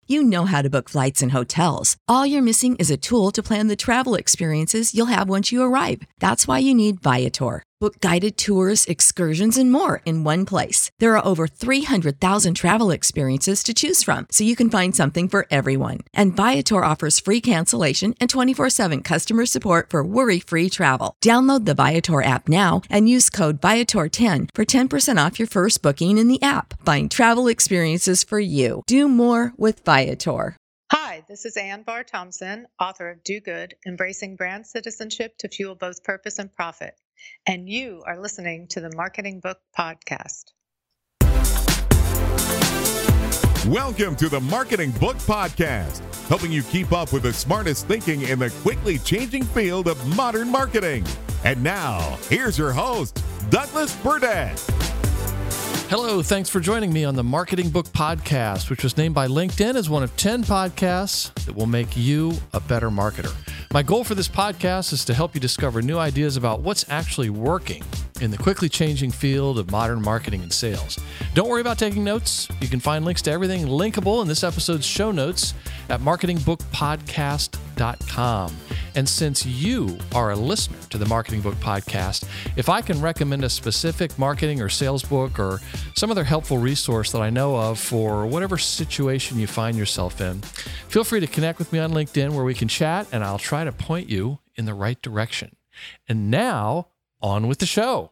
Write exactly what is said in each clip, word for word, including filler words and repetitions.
You know how to book flights and hotels. All you're missing is a tool to plan the travel experiences you'll have once you arrive. That's why you need Viator. Book guided tours, excursions, and more in one place. There are over three hundred thousand travel experiences to choose from, so you can find something for everyone. And Viator offers free cancellation and twenty-four seven customer support for worry-free travel. Download the Viator app now and use code Viator ten for ten percent off your first booking in the app. Find travel experiences for you. Do more with Viator. Hi, this is Ann Barr Thompson, author of Do Good, Embracing Brand Citizenship to Fuel Both Purpose and Profit. And you are listening to the Marketing Book Podcast. Welcome to the Marketing Book Podcast, helping you keep up with the smartest thinking in the quickly changing field of modern marketing. And now, here's your host, Douglas Burdett. Hello, thanks for joining me on the Marketing Book Podcast, which was named by LinkedIn as one of ten podcasts that will make you a better marketer. My goal for this podcast is to help you discover new ideas about what's actually working in the quickly changing field of modern marketing and sales. Don't worry about taking notes. You can find links to everything linkable in this episode's show notes at marketing book podcast dot com. And since you are a listener to the Marketing Book Podcast, if I can recommend a specific marketing or sales book or some other helpful resource that I know of for whatever situation you find yourself in, feel free to connect with me on LinkedIn where we can chat and I'll try to point you in the right direction. And now, on with the show.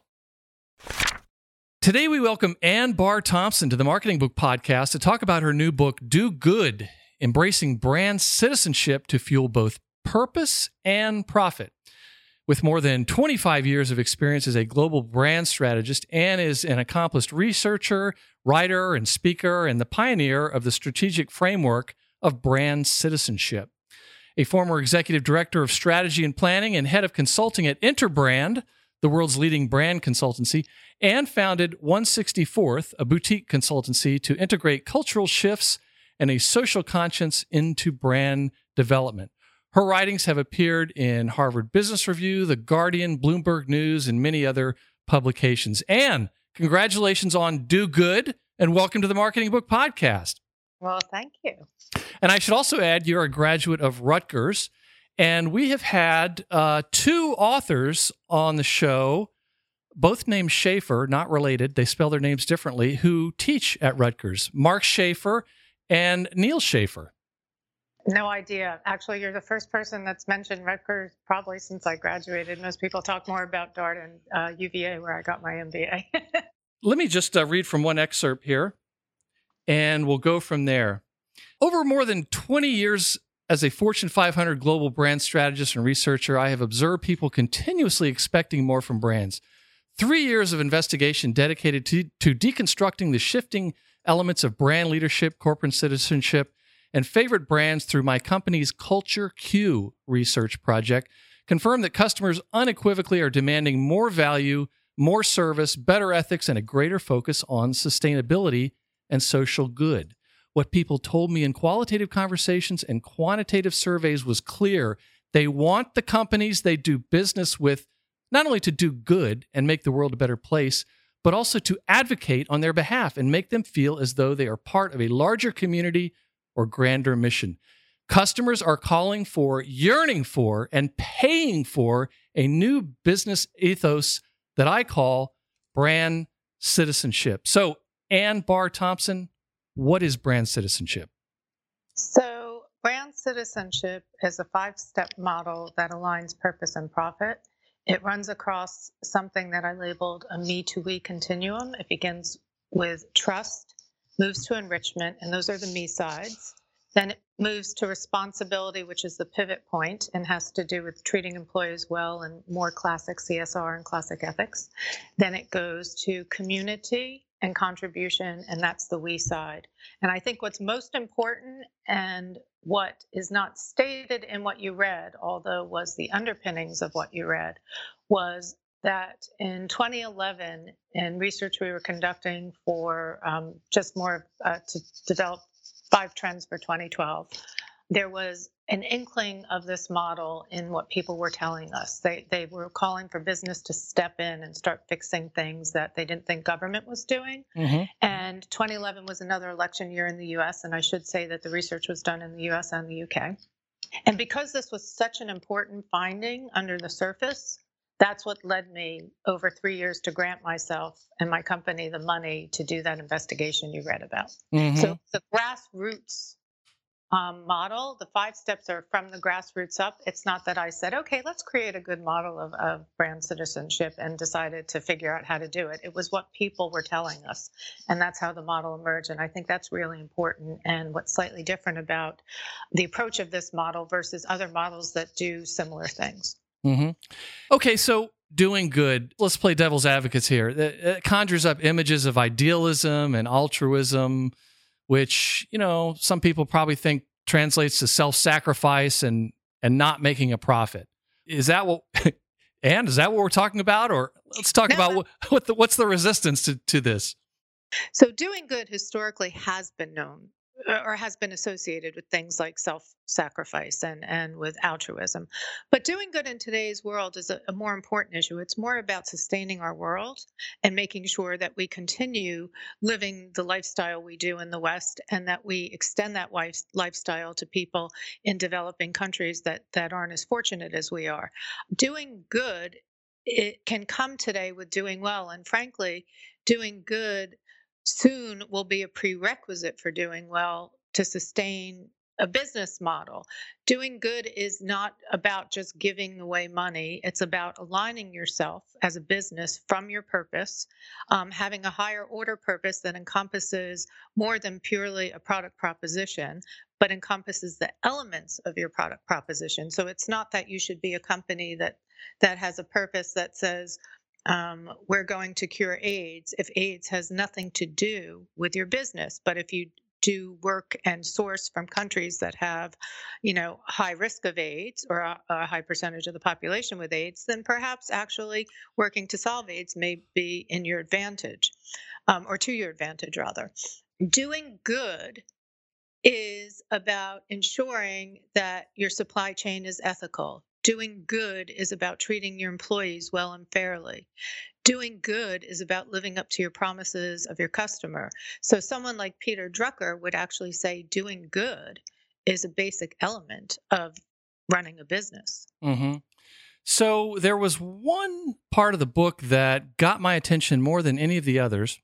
Today we welcome Ann Barr Thompson to the Marketing Book Podcast to talk about her new book, Do Good, Embracing Brand Citizenship to Fuel Both Purpose and Profit. With more than twenty-five years of experience as a global brand strategist, Ann is an accomplished researcher, writer, and speaker, and the pioneer of the strategic framework of brand citizenship. A former executive director of strategy and planning and head of consulting at Interbrand, the world's leading brand consultancy, and founded one sixty-fourth, a boutique consultancy to integrate cultural shifts and a social conscience into brand development. Her writings have appeared in Harvard Business Review, The Guardian, Bloomberg News, and many other publications. Ann, congratulations on Do Good, and welcome to the Marketing Book Podcast. Well, thank you. And I should also add, you're a graduate of Rutgers, and we have had uh, two authors on the show, both named Schaefer, not related, they spell their names differently, who teach at Rutgers, Mark Schaefer and Neal Schaefer. No idea. Actually, you're the first person that's mentioned Rutgers probably since I graduated. Most people talk more about Dart and uh, U V A, where I got my M B A. Let me just uh, read from one excerpt here, and we'll go from there. Over more than twenty years as a Fortune five hundred global brand strategist and researcher, I have observed people continuously expecting more from brands. Three years of investigation dedicated to, to deconstructing the shifting elements of brand leadership, corporate citizenship, and favorite brands through my company's Culture Q research project confirm that customers unequivocally are demanding more value, more service, better ethics, and a greater focus on sustainability and social good. What people told me in qualitative conversations and quantitative surveys was clear. They want the companies they do business with not only to do good and make the world a better place, but also to advocate on their behalf and make them feel as though they are part of a larger community or grander mission. Customers are calling for, yearning for, and paying for a new business ethos that I call brand citizenship. So, Ann Barr Thompson, what is brand citizenship? So, brand citizenship is a five-step model that aligns purpose and profit. It runs across something that I labeled a me to we continuum. It begins with trust, moves to enrichment, and those are the me sides. Then it moves to responsibility, which is the pivot point and has to do with treating employees well and more classic C S R and classic ethics. Then it goes to community and contribution, and that's the we side. And I think what's most important and what is not stated in what you read, although was the underpinnings of what you read, was that in twenty eleven, in research we were conducting for um, just more uh, to develop five trends for twenty twelve, there was an inkling of this model in what people were telling us. They they were calling for business to step in and start fixing things that they didn't think government was doing. Mm-hmm. And twenty eleven was another election year in the U S, and I should say that the research was done in the U S and the U K. And because this was such an important finding under the surface, that's what led me over three years to grant myself and my company the money to do that investigation you read about. Mm-hmm. So the grassroots um, model, the five steps are from the grassroots up. It's not that I said, okay, let's create a good model of, of brand citizenship and decided to figure out how to do it. It was what people were telling us. And that's how the model emerged. And I think that's really important. And what's slightly different about the approach of this model versus other models that do similar things. Mm-hmm. Okay, so doing good. Let's play devil's advocates here. It conjures up images of idealism and altruism, which, you know, some people probably think translates to self-sacrifice and and not making a profit. Is that what? And is that what we're talking about? Or let's talk No, about no. what, what the, what's the resistance to to this? So doing good historically has been known uh, or has been associated with things like self-sacrifice and, and with altruism. But doing good in today's world is a, a more important issue. It's more about sustaining our world and making sure that we continue living the lifestyle we do in the West and that we extend that life, lifestyle to people in developing countries that, that aren't as fortunate as we are. Doing good, it can come today with doing well. And frankly, doing good soon will be a prerequisite for doing well to sustain a business model. Doing good is not about just giving away money. It's about aligning yourself as a business from your purpose, um, having a higher order purpose that encompasses more than purely a product proposition, but encompasses the elements of your product proposition. So it's not that you should be a company that that has a purpose that says, Um, we're going to cure AIDS if AIDS has nothing to do with your business. But if you do work and source from countries that have, you know, high risk of AIDS or a, a high percentage of the population with AIDS, then perhaps actually working to solve AIDS may be in your advantage, um, or to your advantage rather. Doing good is about ensuring that your supply chain is ethical. Doing good is about treating your employees well and fairly. Doing good is about living up to your promises of your customer. So someone like Peter Drucker would actually say doing good is a basic element of running a business. Mm-hmm. So there was one part of the book that got my attention more than any of the others.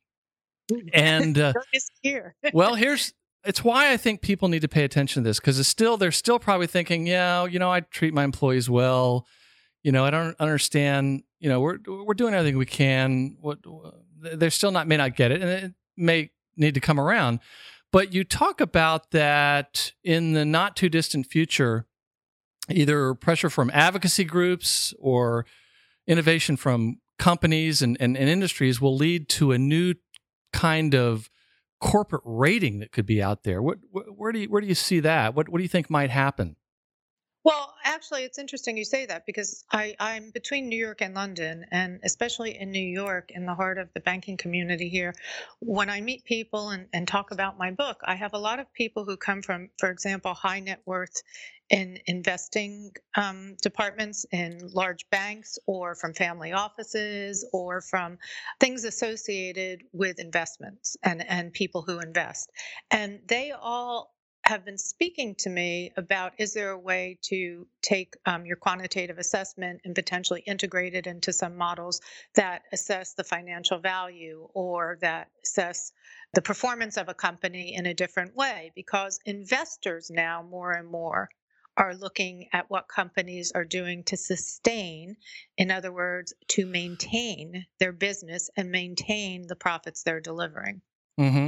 And uh, here. well, here's it's why I think people need to pay attention to this, because it's still they're still probably thinking, yeah, you know, I treat my employees well. You know, I don't understand. You know, we're we're doing everything we can. What they're still not may not get it, and it may need to come around. But you talk about that in the not too distant future, either pressure from advocacy groups or innovation from companies and, and, and industries will lead to a new kind of corporate rating that could be out there. What, what, where do you where do you see that? What what do you think might happen? Well, actually, it's interesting you say that because I, I'm between New York and London, and especially in New York, in the heart of the banking community here, when I meet people and, and talk about my book, I have a lot of people who come from, for example, high net worth in investing um, departments in large banks, or from family offices, or from things associated with investments and, and people who invest. And they all have been speaking to me about, is there a way to take um, your quantitative assessment and potentially integrate it into some models that assess the financial value or that assess the performance of a company in a different way? Because investors now more and more are looking at what companies are doing to sustain, in other words, to maintain their business and maintain the profits they're delivering. Mm-hmm.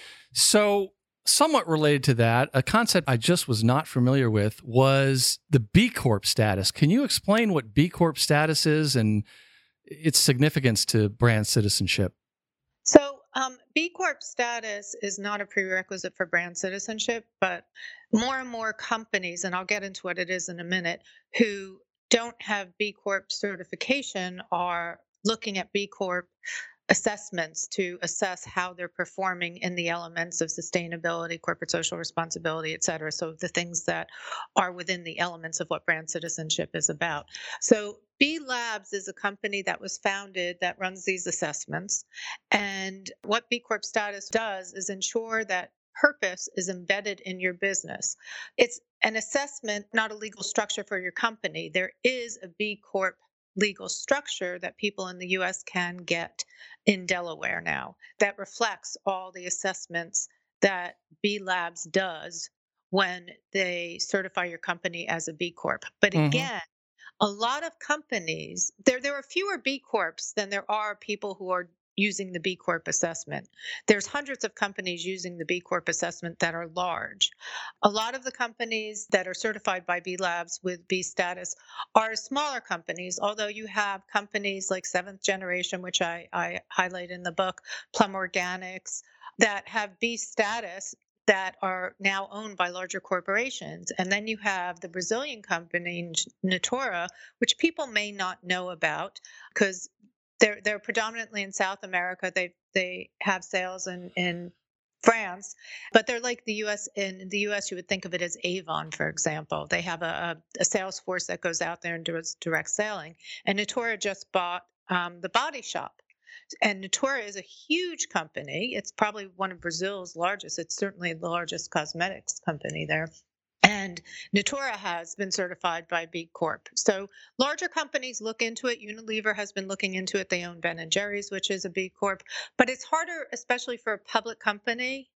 So, somewhat related to that, a concept I just was not familiar with was the B Corp status. Can you explain what B Corp status is and its significance to brand citizenship? So um, B Corp status is not a prerequisite for brand citizenship, but more and more companies, and I'll get into what it is in a minute, who don't have B Corp certification are looking at B Corp assessments to assess how they're performing in the elements of sustainability, corporate social responsibility, et cetera. So the things that are within the elements of what brand citizenship is about. So B Labs is a company that was founded that runs these assessments. And what B Corp status does is ensure that purpose is embedded in your business. It's an assessment, not a legal structure for your company. There is a B Corp legal structure that people in the U S can get in Delaware now that reflects all the assessments that B Labs does when they certify your company as a B Corp. But Mhm. again, a lot of companies, there, there are fewer B Corps than there are people who are using the B Corp assessment. There's hundreds of companies using the B Corp assessment that are large. A lot of the companies that are certified by B Labs with B status are smaller companies, although you have companies like Seventh Generation, which I, I highlight in the book, Plum Organics, that have B status that are now owned by larger corporations. And then you have the Brazilian company, Natura, which people may not know about because they're they're predominantly in South America. They they have sales in, in France, but they're like the U S. In the U S, you would think of it as Avon, for example. They have a, a sales force that goes out there and does direct selling. And Natura just bought um, the Body Shop. And Natura is a huge company. It's probably one of Brazil's largest. It's certainly the largest cosmetics company there. And Natura has been certified by B Corp. So larger companies look into it. Unilever has been looking into it. They own Ben and Jerry's, which is a B Corp. But it's harder, especially for a public company,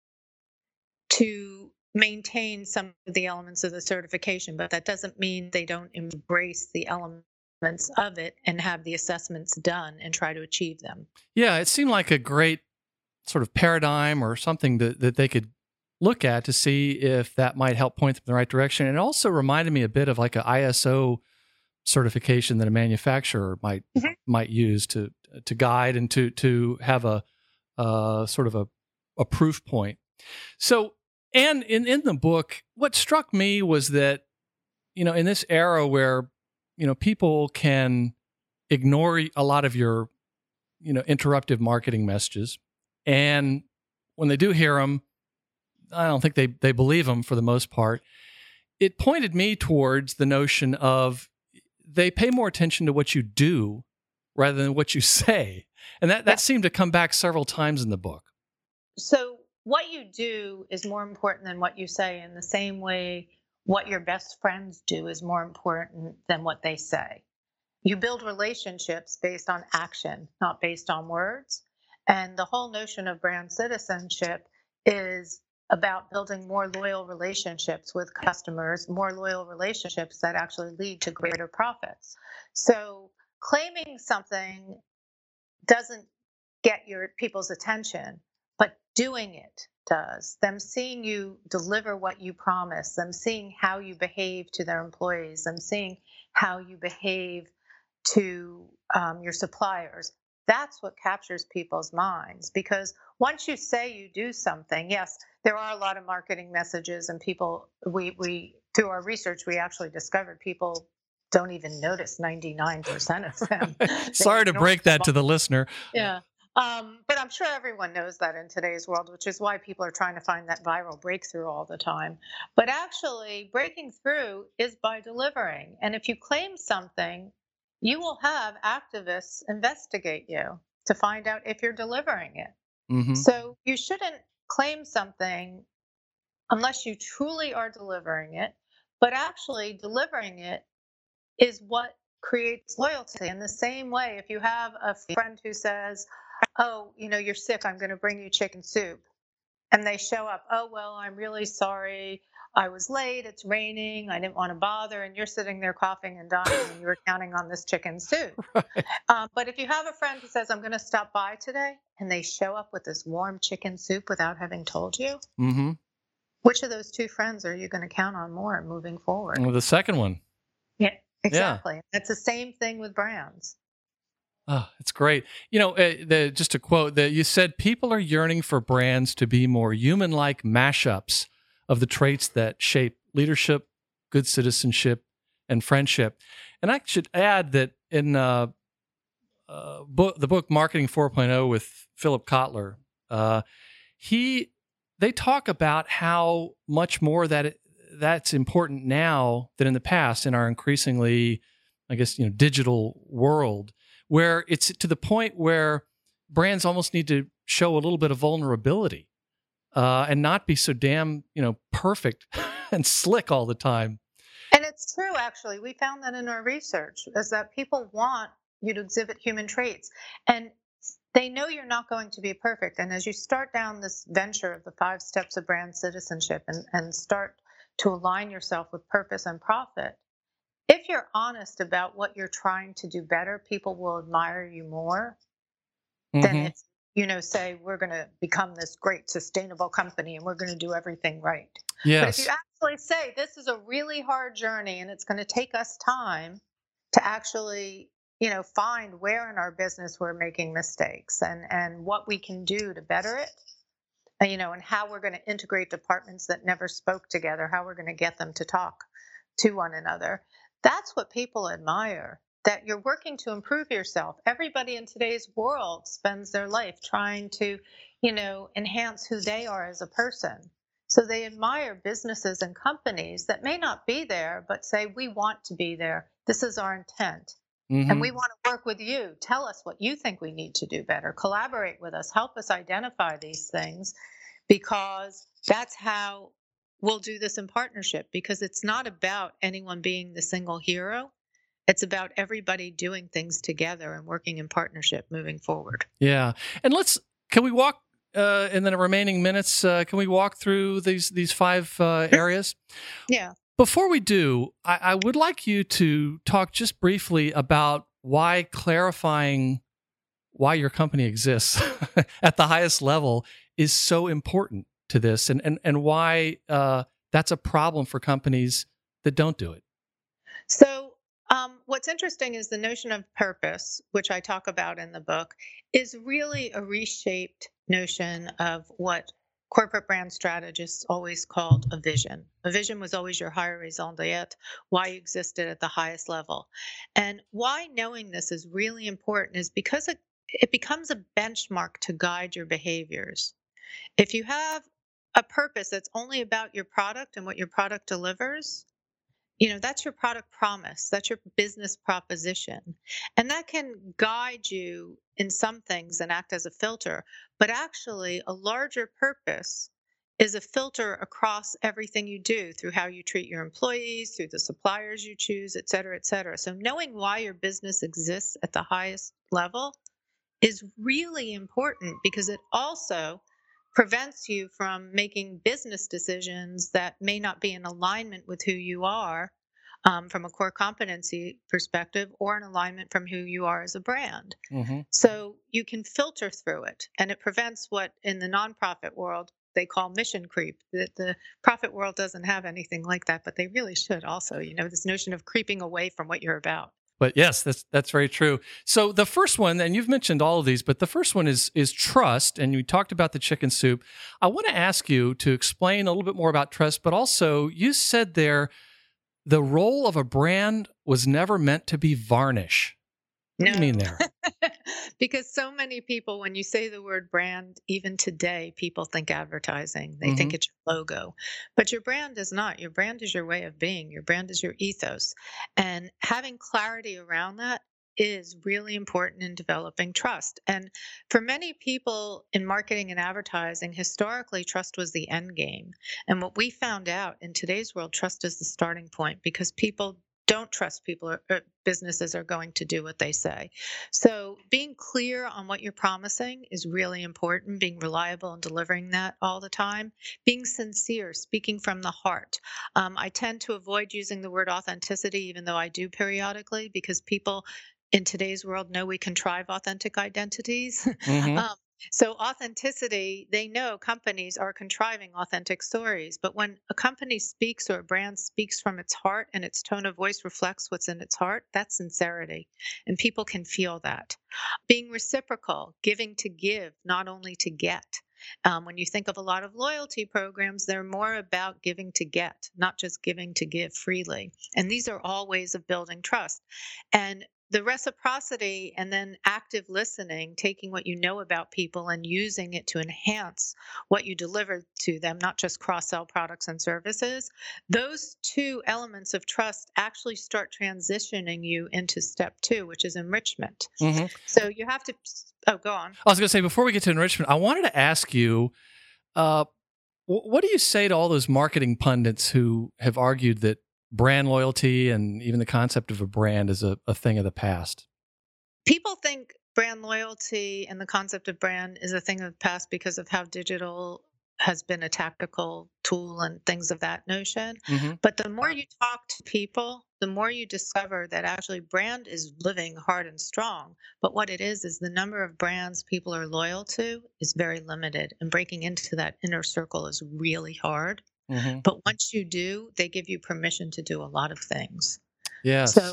to maintain some of the elements of the certification. But that doesn't mean they don't embrace the elements of it and have the assessments done and try to achieve them. Yeah, it seemed like a great sort of paradigm or something that, that they could look at to see if that might help point them in the right direction. And it also reminded me a bit of like an I S O certification that a manufacturer might mm-hmm. might use to to guide and to to have a uh, sort of a, a proof point. So, and in, in the book, what struck me was that, you know, in this era where, you know, people can ignore a lot of your, you know, interruptive marketing messages, and when they do hear them, I don't think they, they believe them for the most part. It pointed me towards the notion of they pay more attention to what you do rather than what you say. And that, that seemed to come back several times in the book. So what you do is more important than what you say, in the same way what your best friends do is more important than what they say. You build relationships based on action, not based on words. And the whole notion of brand citizenship is about building more loyal relationships with customers, more loyal relationships that actually lead to greater profits. So claiming something doesn't get your people's attention, but doing it does. Them seeing you deliver what you promise, them seeing how you behave to their employees, them seeing how you behave to um, your suppliers. That's what captures people's minds, because once you say you do something, yes, there are a lot of marketing messages, and people, we, we through our research, we actually discovered people don't even notice ninety-nine percent of them. Sorry to break that to the listener. Yeah. Um, but I'm sure everyone knows that in today's world, which is why people are trying to find that viral breakthrough all the time. But actually, breaking through is by delivering. And if you claim something, you will have activists investigate you to find out if you're delivering it. Mm-hmm. So you shouldn't claim something unless you truly are delivering it. But actually, delivering it is what creates loyalty. In the same way, if you have a friend who says, oh, you know, you're sick, I'm going to bring you chicken soup. And they show up, oh, well, I'm really sorry. I was late. It's raining. I didn't want to bother. And you're sitting there coughing and dying, and you were counting on this chicken soup. Right. Um, but if you have a friend who says, I'm going to stop by today, and they show up with this warm chicken soup without having told you, mm-hmm. which of those two friends are you going to count on more moving forward? Well, the second one. Yeah, exactly. Yeah. It's the same thing with brands. Oh, it's great. You know, uh, the, just a quote that you said, people are yearning for brands to be more human-like mashups of the traits that shape leadership, good citizenship, and friendship. And I should add that in uh, uh, book, the book Marketing 4.0 with Philip Kotler, uh, he they talk about how much more that it, that's important now than in the past in our increasingly, I guess, you know, digital world, where it's to the point where brands almost need to show a little bit of vulnerability uh, and not be so damn, you know, perfect and slick all the time. And it's true, actually. We found that in our research, is that people want you to exhibit human traits. And they know you're not going to be perfect. And as you start down this venture of the five steps of brand citizenship and, and start to align yourself with purpose and profit, if you're honest about what you're trying to do better, people will admire you more mm-hmm. than if, you know, say, we're going to become this great sustainable company and we're going to do everything right. Yes. But if you actually say, this is a really hard journey and it's going to take us time to actually, you know, find where in our business we're making mistakes and, and what we can do to better it, and, you know, and how we're going to integrate departments that never spoke together, how we're going to get them to talk to one another. That's what people admire, that you're working to improve yourself. Everybody in today's world spends their life trying to, you know, enhance who they are as a person. So they admire businesses and companies that may not be there, but say, we want to be there. This is our intent. Mm-hmm. And we want to work with you. Tell us what you think we need to do better. Collaborate with us. Help us identify these things, because that's how we'll do this in partnership, because it's not about anyone being the single hero. It's about everybody doing things together and working in partnership moving forward. Yeah. And let's, can we walk uh, in the remaining minutes, uh, can we walk through these, these five uh, areas? Yeah. Before we do, I, I would like you to talk just briefly about why clarifying why your company exists at the highest level is so important to this, and and, and why uh, that's a problem for companies that don't do it. So um, what's interesting is the notion of purpose, which I talk about in the book, is really a reshaped notion of what corporate brand strategists always called a vision. A vision was always your higher raison d'être, why you existed at the highest level. And why knowing this is really important is because it, it becomes a benchmark to guide your behaviors. If you have a purpose that's only about your product and what your product delivers, you know, that's your product promise, that's your business proposition. And that can guide you in some things and act as a filter. But actually, a larger purpose is a filter across everything you do, through how you treat your employees, through the suppliers you choose, et cetera, et cetera. So knowing why your business exists at the highest level is really important, because it also prevents you from making business decisions that may not be in alignment with who you are um, from a core competency perspective, or in alignment from who you are as a brand. Mm-hmm. So you can filter through it, and it prevents what in the nonprofit world they call mission creep. The, the profit world doesn't have anything like that, but they really should also, you know, this notion of creeping away from what you're about. But yes, that's that's very true. So the first one, and you've mentioned all of these, but the first one is is trust, and you talked about the chicken soup. I want to ask you to explain a little bit more about trust, but also you said there the role of a brand was never meant to be varnish. What no. do you mean there? Because so many people, when you say the word brand, even today, people think advertising. They mm-hmm. think it's your logo. But your brand is not. Your brand is your way of being. Your brand is your ethos. And having clarity around that is really important in developing trust. And for many people in marketing and advertising, historically, trust was the end game. And what we found out in today's world, trust is the starting point, because people don't trust people or, or businesses are going to do what they say. So being clear on what you're promising is really important, being reliable and delivering that all the time, being sincere, speaking from the heart. Um, I tend to avoid using the word authenticity, even though I do periodically, because people in today's world know we contrive authentic identities. Mm-hmm. um, So authenticity, they know companies are contriving authentic stories. But when a company speaks or a brand speaks from its heart and its tone of voice reflects what's in its heart, that's sincerity. And people can feel that. Being reciprocal, giving to give, not only to get. Um, when you think of a lot of loyalty programs, they're more about giving to get, not just giving to give freely. And these are all ways of building trust. And the reciprocity and then active listening, taking what you know about people and using it to enhance what you deliver to them, not just cross-sell products and services, those two elements of trust actually start transitioning you into step two, which is enrichment. Mm-hmm. So you have to, oh, go on. I was going to say, before we get to enrichment, I wanted to ask you, uh, what do you say to all those marketing pundits who have argued that brand loyalty and even the concept of a brand is a, a thing of the past? People think brand loyalty and the concept of brand is a thing of the past because of how digital has been a tactical tool and things of that notion. Mm-hmm. But the more you talk to people, the more you discover that actually brand is living hard and strong. But what it is, is the number of brands people are loyal to is very limited. And breaking into that inner circle is really hard. Mm-hmm. But once you do, they give you permission to do a lot of things. Yes. So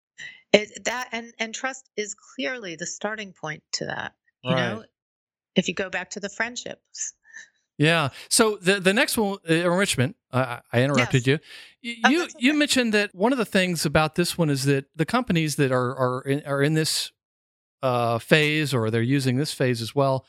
it, that and, and trust is clearly the starting point to that. You Right. know, if you go back to the friendships. Yeah. So the the next one, uh, enrichment. I, I interrupted Yes. you. Y- Oh, You that's okay. you mentioned that one of the things about this one is that the companies that are are in, are in this uh, phase, or they're using this phase as well,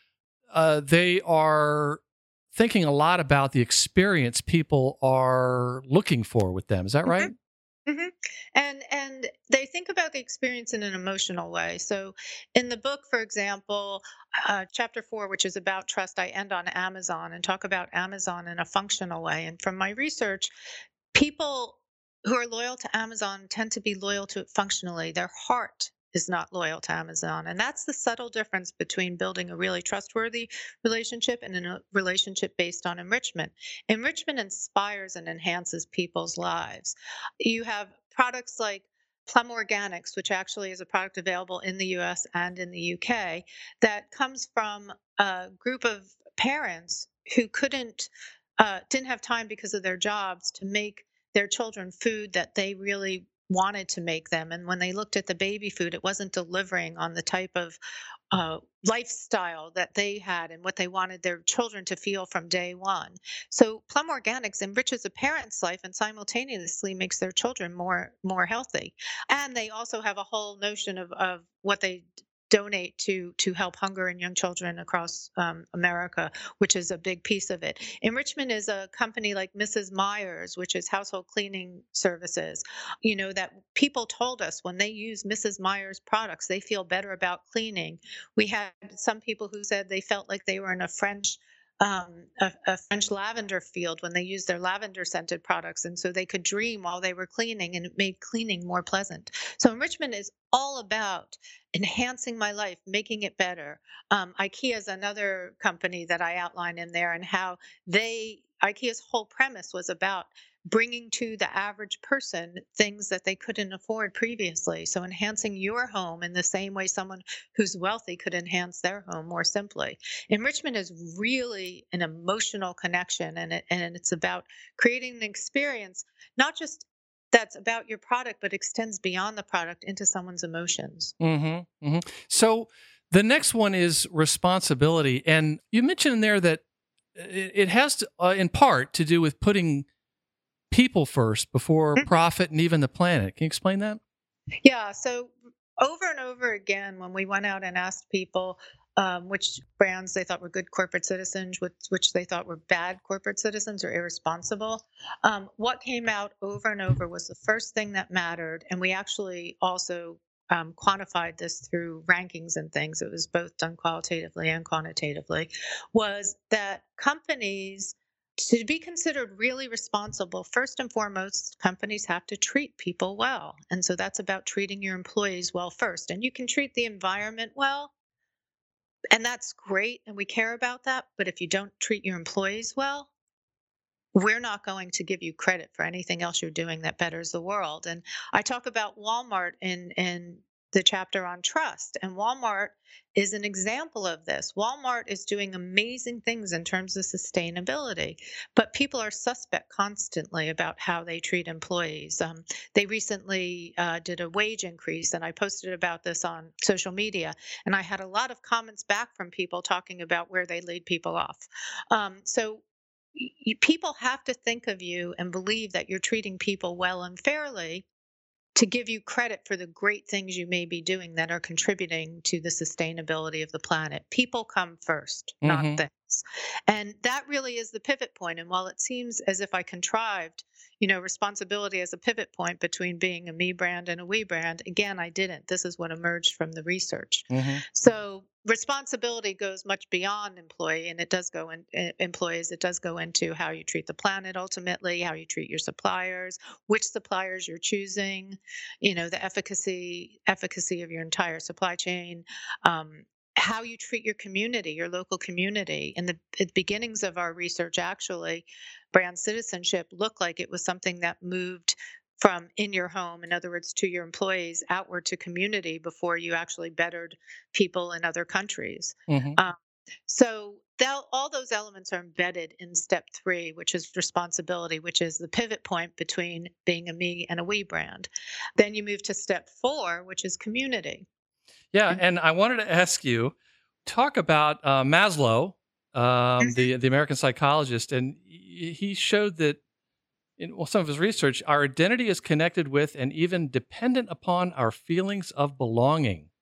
uh, they are thinking a lot about the experience people are looking for with them. Is that right? hmm And and they think about the experience in an emotional way. So, in the book, for example, uh, chapter four, which is about trust, I end on Amazon and talk about Amazon in a functional way. And from my research, people who are loyal to Amazon tend to be loyal to it functionally. Their heart is not loyal to Amazon. And that's the subtle difference between building a really trustworthy relationship and a relationship based on enrichment. Enrichment inspires and enhances people's lives. You have products like Plum Organics, which actually is a product available in the U S and in the U K, that comes from a group of parents who couldn't, uh, didn't have time because of their jobs to make their children food that they really wanted to make them. And when they looked at the baby food, it wasn't delivering on the type of uh, lifestyle that they had and what they wanted their children to feel from day one. So Plum Organics enriches a parent's life and simultaneously makes their children more more healthy. And they also have a whole notion of, of what they donate to to help hunger in young children across um, America, which is a big piece of it. Enrichment is a company like Missus Myers, which is household cleaning services. You know, that people told us when they use Missus Myers products, they feel better about cleaning. We had some people who said they felt like they were in a French um, a, a French lavender field when they used their lavender scented products. And so they could dream while they were cleaning, and it made cleaning more pleasant. So enrichment is all about enhancing my life, making it better. Um, IKEA is another company that I outline in there, and how they, IKEA's whole premise was about bringing to the average person things that they couldn't afford previously. So enhancing your home in the same way someone who's wealthy could enhance their home more simply. Enrichment is really an emotional connection, and it, and it's about creating an experience, not just that's about your product, but extends beyond the product into someone's emotions. Mm-hmm. Mm-hmm. So the next one is responsibility. And you mentioned in there that it, it has to, uh, in part to do with putting people first before Mhm. profit and even the planet. Can you explain that? Yeah. So over and over again, when we went out and asked people um, which brands they thought were good corporate citizens, which, which they thought were bad corporate citizens or irresponsible, um, what came out over and over was the first thing that mattered. And we actually also um, quantified this through rankings and things. It was both done qualitatively and quantitatively, was that companies, to be considered really responsible, first and foremost, companies have to treat people well. And so that's about treating your employees well first. And you can treat the environment well, and that's great. And we care about that. But if you don't treat your employees well, we're not going to give you credit for anything else you're doing that betters the world. And I talk about Walmart in, in the chapter on trust, and Walmart is an example of this. Walmart is doing amazing things in terms of sustainability, but people are suspect constantly about how they treat employees. Um, they recently uh, did a wage increase, and I posted about this on social media, and I had a lot of comments back from people talking about where they laid people off. Um, so you, people have to think of you and believe that you're treating people well and fairly, to give you credit for the great things you may be doing that are contributing to the sustainability of the planet. People come first, not Mm-hmm. things. And that really is the pivot point. And while it seems as if I contrived, you know, responsibility as a pivot point between being a me brand and a we brand, again, I didn't. This is what emerged from the research. Mm-hmm. So responsibility goes much beyond employee, and it does go in uh, employees. It does go into how you treat the planet, ultimately, how you treat your suppliers, which suppliers you're choosing, you know, the efficacy efficacy of your entire supply chain, um, how you treat your community, your local community. In the, at the beginnings of our research, actually, brand citizenship looked like it was something that moved from in your home, in other words, to your employees, outward to community before you actually bettered people in other countries. Mm-hmm. Um, so they'll- all those elements are embedded in step three, which is responsibility, which is the pivot point between being a me and a we brand. Then you move to step four, which is community. Yeah, And- and I wanted to ask you, talk about uh, Maslow, um, the the American psychologist, and he he showed that in well, some of his research, our identity is connected with and even dependent upon our feelings of belonging.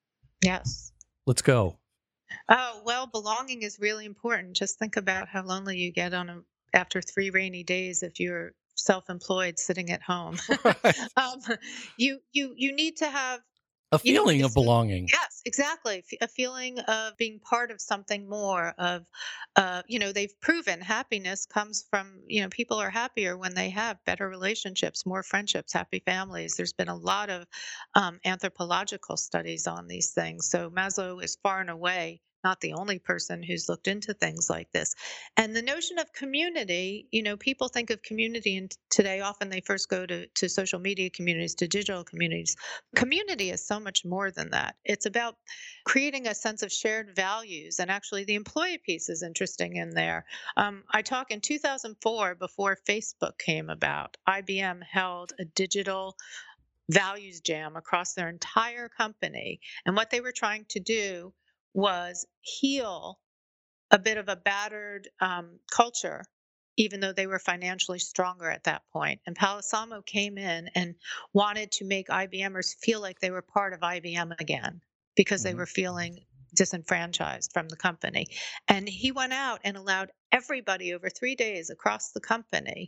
Yes. Let's go. Oh, well, belonging is really important. Just think about how lonely you get on a after three rainy days if you're self-employed sitting at home. Right. um, you you you need to have A you know feeling of it's a- belonging. yes, exactly. F- A feeling of being part of something more. Of, uh, you know, they've proven happiness comes from, you know, people are happier when they have better relationships, more friendships, happy families. There's been a lot of um, anthropological studies on these things. So Maslow is far and away not the only person who's looked into things like this. And the notion of community, you know, people think of community, and today often they first go to, to social media communities, to digital communities. Community is so much more than that. It's about creating a sense of shared values. And actually, the employee piece is interesting in there. Um, I talk in two thousand four, before Facebook came about, I B M held a digital values jam across their entire company. And what they were trying to do was heal a bit of a battered um, culture, even though they were financially stronger at that point. And Palisamo came in and wanted to make IBMers feel like they were part of I B M again because they Mhm. were feeling disenfranchised from the company. And he went out and allowed everybody over three days across the company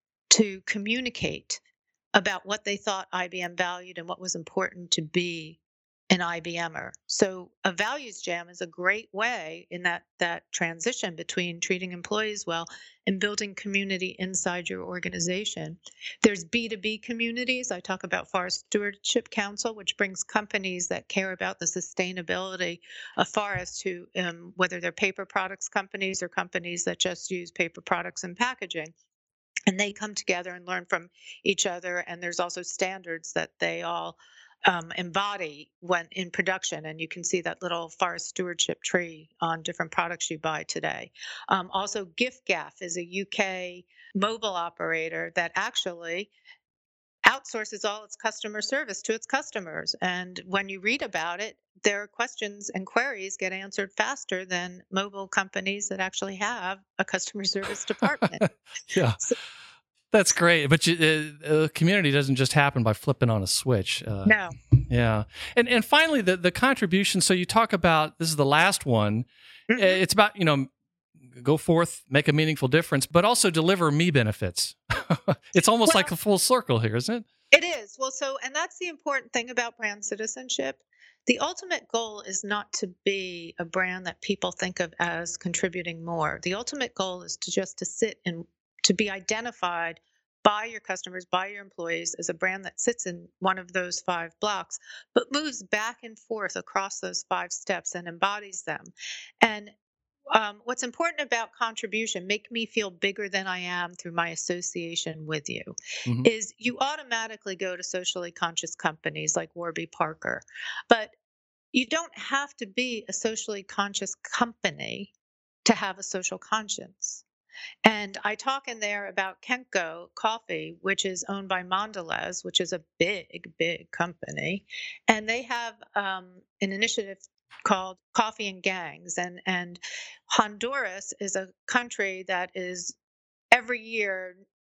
to communicate about what they thought I B M valued and what was important to be an IBMer. So a values jam is a great way in that that transition between treating employees well and building community inside your organization. There's B two B communities. I talk about Forest Stewardship Council, which brings companies that care about the sustainability of forests to um, whether they're paper products companies or companies that just use paper products and packaging. And they come together and learn from each other. And there's also standards that they all um, embody when in production. And you can see that little forest stewardship tree on different products you buy today. Um, also, giffgaff is a U K mobile operator that actually outsources all its customer service to its customers. And when you read about it, their questions and queries get answered faster than mobile companies that actually have a customer service department. Yeah, So, that's great. But you, uh, uh, community doesn't just happen by flipping on a switch. Uh, no. yeah, and and finally, the the contribution. So you talk about this is the last one. Mhm. It's about you know go forth, make a meaningful difference, but also deliver me benefits. It's almost Well, like a full circle here, isn't it? it is. Well, so, and that's the important thing about brand citizenship. The ultimate goal is not to be a brand that people think of as contributing more. The ultimate goal is to just to sit and to be identified by your customers, by your employees as a brand that sits in one of those five blocks, but moves back and forth across those five steps and embodies them. And um, what's important about contribution, make me feel bigger than I am through my association with you, Mhm. is you automatically go to socially conscious companies like Warby Parker. But you don't have to be a socially conscious company to have a social conscience. And I talk in there about Kenko Coffee, which is owned by Mondelez, which is a big, big company. And they have um, an initiative called Coffee and Gangs. And, and Honduras is a country that is every year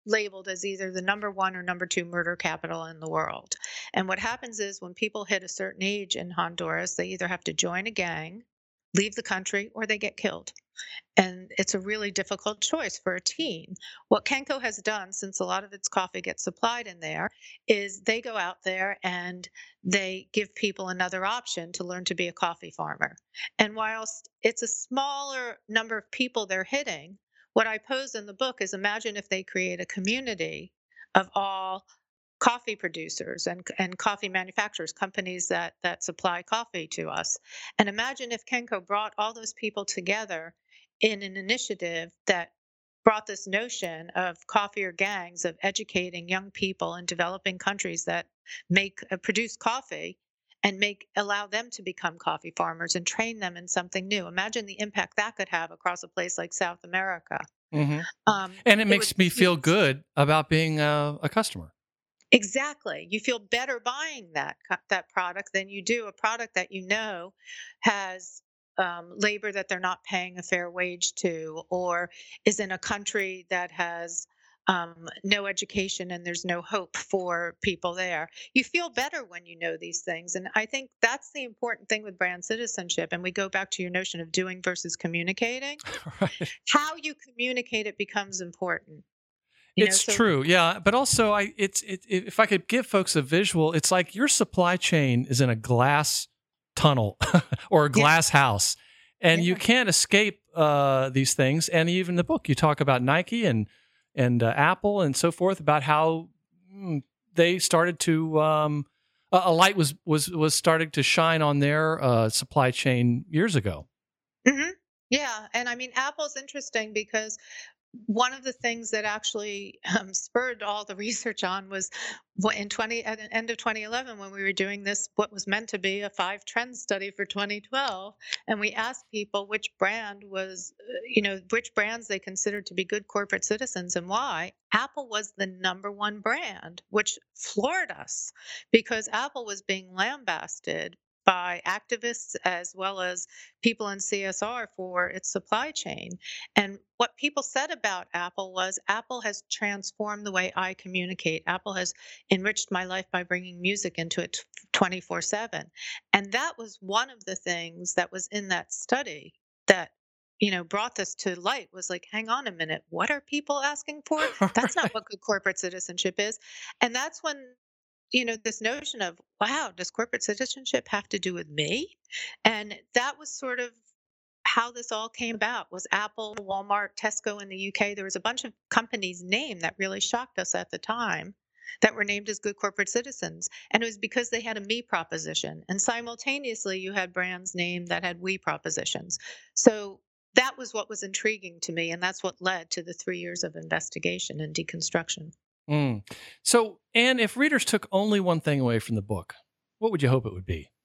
labeled as either the number one or number two murder capital in the world. And what happens is when people hit a certain age in Honduras, they either have to join a gang, leave the country, or they get killed. And it's a really difficult choice for a teen. What Kenco has done, since a lot of its coffee gets supplied in there, is they go out there and they give people another option to learn to be a coffee farmer. And whilst it's a smaller number of people they're hitting, what I pose in the book is imagine if they create a community of all coffee producers and, and coffee manufacturers, companies that, that supply coffee to us. And imagine if Kenco brought all those people together in an initiative that brought this notion of coffee or gangs, of educating young people in developing countries that make uh, produce coffee and make allow them to become coffee farmers and train them in something new. Imagine the impact that could have across a place like South America. Mm-hmm. Um, and it, it makes would, me feel good about being a, a customer. Exactly. You feel better buying that that product than you do a product that you know has um, labor that they're not paying a fair wage to, or is in a country that has um, no education and there's no hope for people there. You feel better when you know these things. And I think that's the important thing with brand citizenship. And we go back to your notion of doing versus communicating. Right. How you communicate it becomes important. You It's know, so- true, yeah. But also, I it's it, if I could give folks a visual, it's like your supply chain is in a glass tunnel or a glass yeah. house, and yeah. you can't escape uh, these things. And even in the book, you talk about Nike and and uh, Apple and so forth, about how mm, they started to um, a, a light was was was starting to shine on their uh, supply chain years ago. Mm-hmm. Yeah, and I mean, Apple's interesting because one of the things that actually um, spurred all the research on was in twenty at the end of twenty eleven, when we were doing this, what was meant to be a five trend study for twenty twelve, and we asked people which brand was, you know, which brands they considered to be good corporate citizens and why. Apple was the number one brand, which floored us because Apple was being lambasted by activists as well as people in C S R for its supply chain. And what people said about Apple was Apple has transformed the way I communicate. Apple has enriched my life by bringing music into it twenty-four seven. And that was one of the things that was in that study that, you know, brought this to light, was like, hang on a minute, what are people asking for? That's not what good corporate citizenship is. And that's when, you know, this notion of, wow, does corporate citizenship have to do with me? And that was sort of how this all came about. Was Apple, Walmart, Tesco in the U K. There was a bunch of companies named that really shocked us at the time that were named as good corporate citizens. And it was because they had a me proposition. And simultaneously, you had brands named that had we propositions. So that was what was intriguing to me. And that's what led to the three years of investigation and deconstruction. Mm. So, Anne, if readers took only one thing away from the book, what would you hope it would be?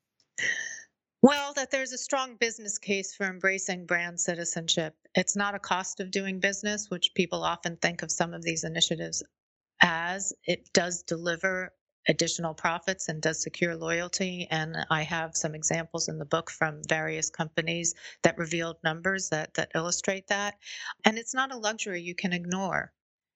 Well, that there's a strong business case for embracing brand citizenship. It's not a cost of doing business, which people often think of some of these initiatives as. It does deliver additional profits and does secure loyalty. And I have some examples in the book from various companies that revealed numbers that, that illustrate that. And it's not a luxury you can ignore.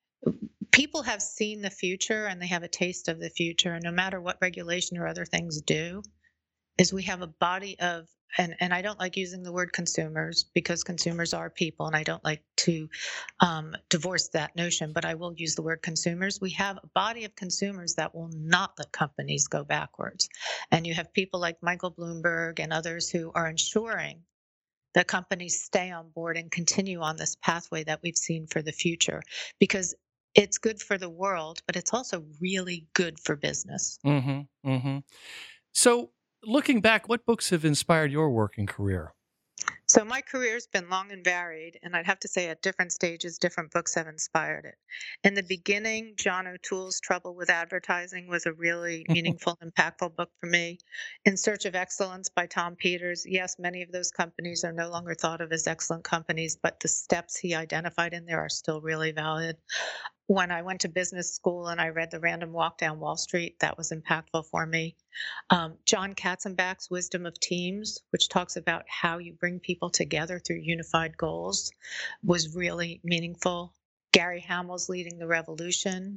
People have seen the future and they have a taste of the future. And no matter what regulation or other things do, is we have a body of, and, and I don't like using the word consumers because consumers are people, and I don't like to um, divorce that notion, but I will use the word consumers. We have a body of consumers that will not let companies go backwards. And you have people like Michael Bloomberg and others who are ensuring that companies stay on board and continue on this pathway that we've seen for the future, because it's good for the world, but it's also really good for business. Mm-hmm, mm-hmm. So, looking back, what books have inspired your working career? So my career's been long and varied, and I'd have to say at different stages, different books have inspired it. In the beginning, John O'Toole's Trouble with Advertising was a really meaningful, impactful book for me. In Search of Excellence by Tom Peters, yes, many of those companies are no longer thought of as excellent companies, but the steps he identified in there are still really valid. When I went to business school and I read The Random Walk Down Wall Street, that was impactful for me. Um, John Katzenbach's Wisdom of Teams, which talks about how you bring people together through unified goals, was really meaningful. Gary Hamel's Leading the Revolution.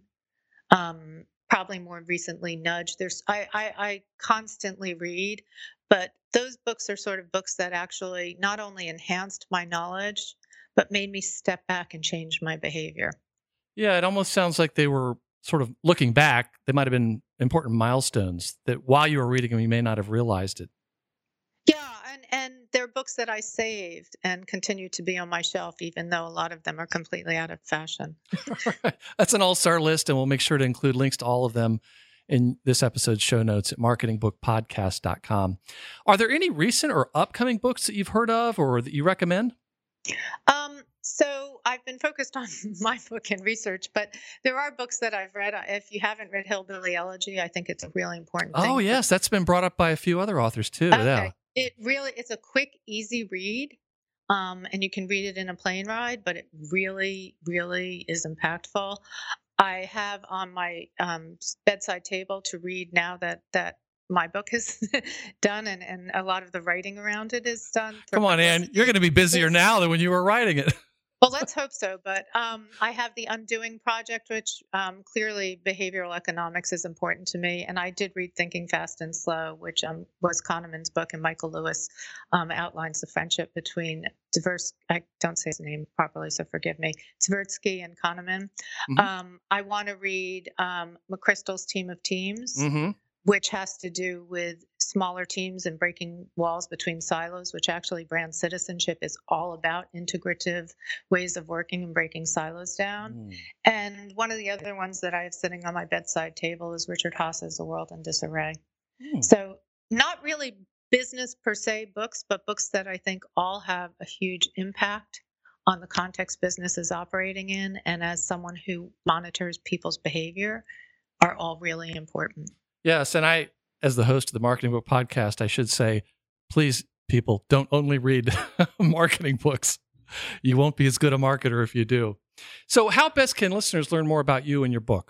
Um, probably more recently, Nudge. There's I, I, I constantly read, but those books are sort of books that actually not only enhanced my knowledge, but made me step back and change my behavior. Yeah, it almost sounds like they were sort of looking back. They might have been important milestones that while you were reading them, you may not have realized it. Yeah, and, and they're books that I saved and continue to be on my shelf, even though a lot of them are completely out of fashion. That's an all-star list, and we'll make sure to include links to all of them in this episode's show notes at marketing book podcast dot com. Are there any recent or upcoming books that you've heard of or that you recommend? Um, so I've been focused on my book and research, but there are books that I've read. If you haven't read Hillbilly Elegy, I think it's a really important thing. Oh, yes. That's been brought up by a few other authors, too. Okay. Yeah. It really, it's a quick, easy read, um, and you can read it in a plane ride, but it really, really is impactful. I have on my um, bedside table to read now that that my book is done and, and a lot of the writing around it is done. Come on, Ann. You're going to be busier now than when you were writing it. Well, let's hope so. But um, I have the Undoing Project, which um, clearly behavioral economics is important to me. And I did read Thinking Fast and Slow, which um, was Kahneman's book, and Michael Lewis um, outlines the friendship between Tversky, I don't say his name properly, so forgive me, Tversky and Kahneman. Mm-hmm. Um, I want to read um, McChrystal's Team of Teams. Mm-hmm. Which has to do with smaller teams and breaking walls between silos, which actually brand citizenship is all about integrative ways of working and breaking silos down. Mm. And one of the other ones that I have sitting on my bedside table is Richard Haas's A World in Disarray. Mm. So not really business per se books, but books that I think all have a huge impact on the context business is operating in. And as someone who monitors people's behavior, are all really important. Yes, and I, as the host of the Marketing Book Podcast, I should say, please, people, don't only read marketing books. You won't be as good a marketer if you do. So how best can listeners learn more about you and your book?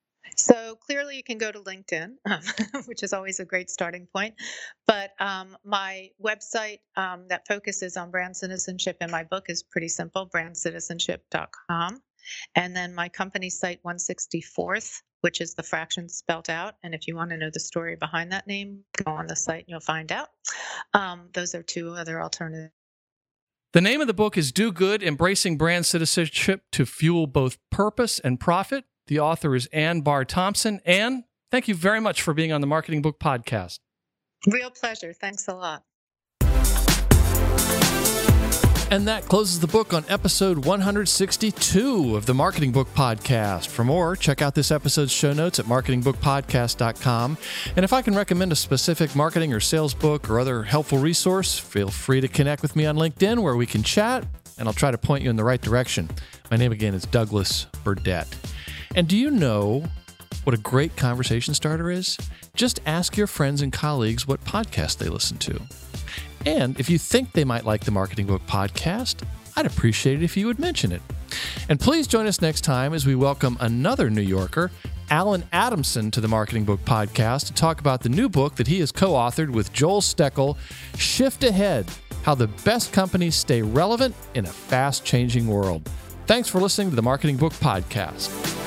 So clearly you can go to LinkedIn, um, which is always a great starting point. But um, my website um, that focuses on brand citizenship in my book is pretty simple, brand citizenship dot com. And then my company site, one sixty-fourth, which is the fraction spelt out. And if you want to know the story behind that name, go on the site and you'll find out. Um, those are two other alternatives. The name of the book is Do Good, Embracing Brand Citizenship to Fuel Both Purpose and Profit. The author is Ann Barr Thompson. Ann, thank you very much for being on the Marketing Book Podcast. Real pleasure. Thanks a lot. And that closes the book on episode one sixty-two of the Marketing Book Podcast. For more, check out this episode's show notes at marketing book podcast dot com. And if I can recommend a specific marketing or sales book or other helpful resource, feel free to connect with me on LinkedIn where we can chat, and I'll try to point you in the right direction. My name again is Douglas Burdett. And do you know what a great conversation starter is? Just ask your friends and colleagues what podcast they listen to. And if you think they might like the Marketing Book Podcast, I'd appreciate it if you would mention it. And please join us next time as we welcome another New Yorker, Alan Adamson, to the Marketing Book Podcast to talk about the new book that he has co-authored with Joel Steckel, Shift Ahead, How the Best Companies Stay Relevant in a Fast-Changing World. Thanks for listening to the Marketing Book Podcast.